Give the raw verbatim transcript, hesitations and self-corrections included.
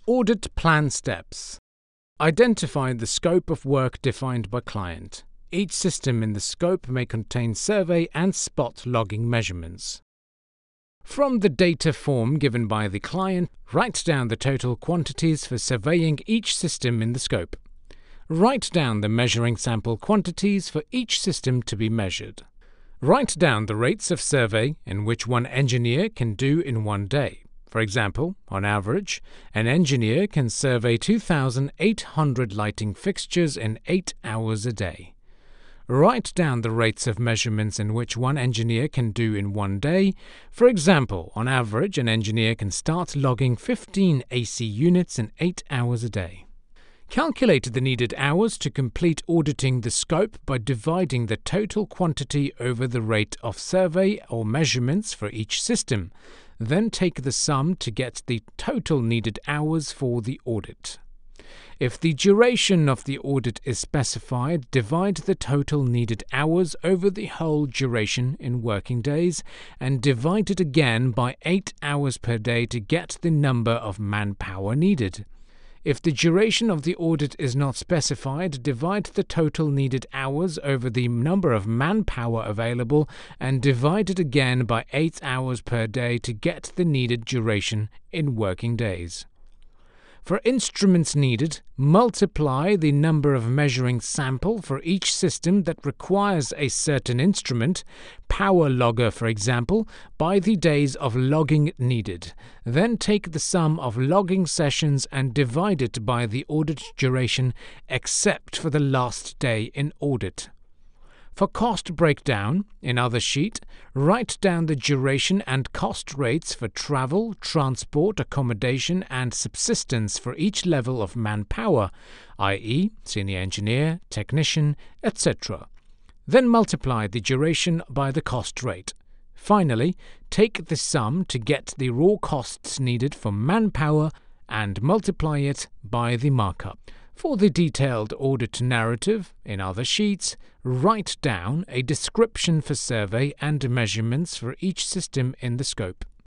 Audit plan steps. Identify the scope of work defined by client. Each system in the scope may contain survey and spot logging measurements. From the data form given by the client, write down the total quantities for surveying each system in the scope. Write down the measuring sample quantities for each system to be measured. Write down the rates of survey in which one engineer can do in one day. For example, on average, an engineer can survey two thousand eight hundred lighting fixtures in eight hours a day. Write down the rates of measurements in which one engineer can do in one day. For example, on average, an engineer can start logging fifteen A C units in eight hours a day. Calculate the needed hours to complete auditing the scope by dividing the total quantity over the rate of survey or measurements for each system. Then take the sum to get the total needed hours for the audit. If the duration of the audit is specified, divide the total needed hours over the whole duration in working days and divide it again by eight hours per day to get the number of manpower needed. If the duration of the audit is not specified, divide the total needed hours over the number of manpower available and divide it again by eight hours per day to get the needed duration in working days. For instruments needed, multiply the number of measuring sample for each system that requires a certain instrument, power logger for example, by the days of logging needed. Then take the sum of logging sessions and divide it by the audit duration except for the last day in audit. For cost breakdown, in other sheet, write down the duration and cost rates for travel, transport, accommodation and subsistence for each level of manpower, that is senior engineer, technician, et cetera. Then multiply the duration by the cost rate. Finally, take the sum to get the raw costs needed for manpower and multiply it by the markup. For the detailed audit narrative, in other sheets, write down a description for survey and measurements for each system in the scope.